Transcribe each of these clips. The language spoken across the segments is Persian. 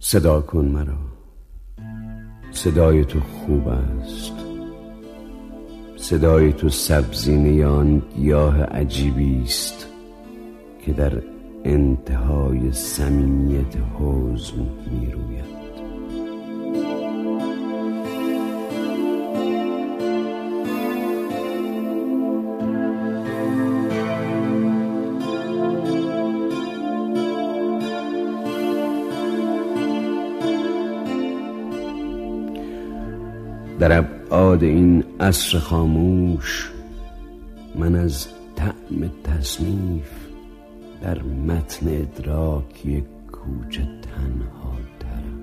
صدا کن مرا، صدای تو خوب است. صدای تو سبزینه آن گیاه عجیبی است که در انتهای صمیمیت حزن می روید. در ابعاد این عصر خاموش من از طعم تصنیف در متن ادراکی کوچه تنها ترم.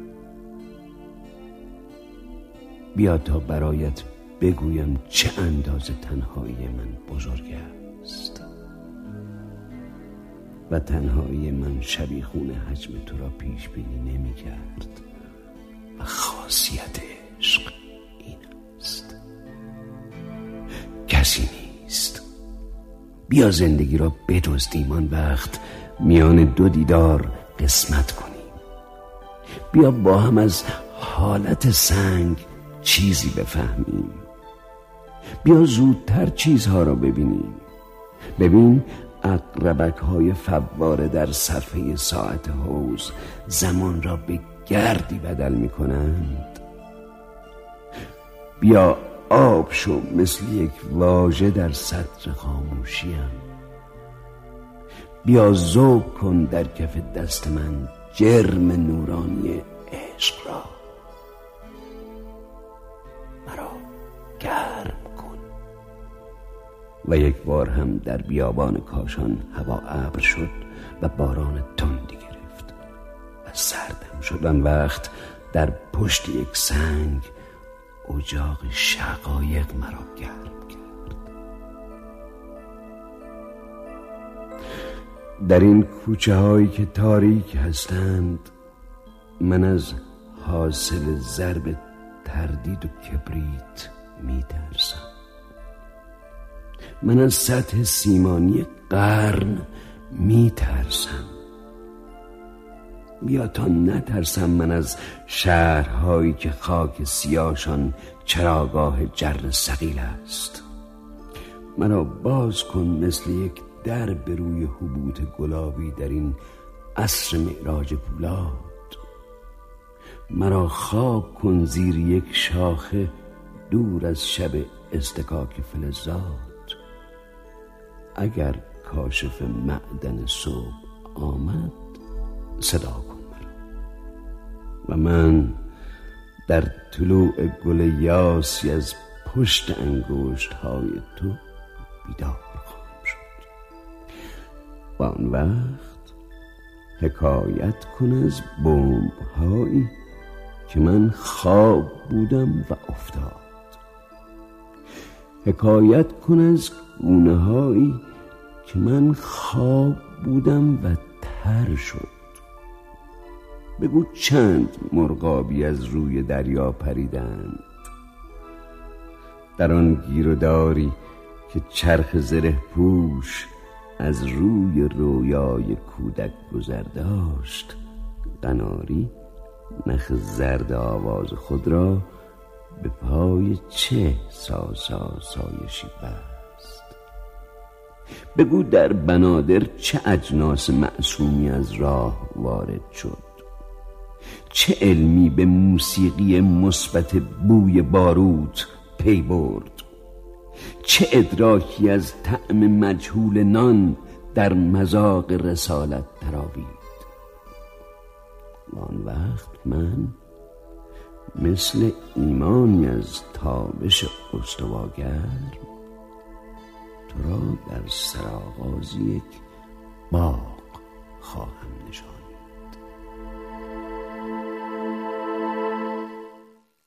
بیا تا برایت بگویم چه اندازه تنهایی من بزرگ است و تنهایی من شبیخون حجم تو را پیش بینی نمی کرد و خاصیت عشق این است. کسی نیست. بیا زندگی را بدزدیم، آن وقت میان دو دیدار قسمت کنیم. بیا با هم از حالت سنگ چیزی بفهمیم. بیا زودتر چیزها را ببینیم. ببین عقربک های فواره در صفحه ساعت حوض زمان را به گردی بدل می کنند. بیا آب شو مثل یک واژه در سطر خاموشیم. بیا ذوق کن در کف دست من جرم نورانی عشق را. مرا گرم کن. و یک بار هم در بیابان کاشان هوا ابر شد و باران تندی گرفت و سردم شد. آن وقت در پشت یک سنگ اجاق شقایق مرا گرم کرد. در این کوچه هایی که تاریک هستند من از حاصل ضرب تردید و کبریت می ترسم. من از سطح سیمانی قرن می ترسم. بیا تا نترسم من از شهرهایی که خاک سیاهشان چراگاه جر ثقیل است. مرا باز کن مثل یک در به روی حبوط گلابی در این عصر معراج پولاد. مرا خواب کن زیر یک شاخه دور از شب اصطکاک فلزات. اگر کاشف معدن صبح آمد صدا کن مرا و من در طلوع گل یاسی از پشت انگشت های تو بیدار خواهم شد. و آن وقت حکایت کن از بمب هایی که من خواب بودم و افتاد. حکایت کن از گونه هایی که من خواب بودم و تر شد. بگو چند مرغابی از روی دریا پریدند. در آن گیروداری که چرخ زره پوش از روی رویای کودک گذر داشت، قناری نخ زرد آواز خود را به پای چه سایشی بست. بگو در بنادر چه اجناس معصومی از راه وارد شد. چه علمی به موسیقی مثبت بوی باروت پی برد. چه ادراکی از طعم مجهول نان در مذاق رسالت تراوید. و آن وقت من مثل ایمانی از تابش استواگر تو را در سرآغاز یک باغ خواهم نشاند.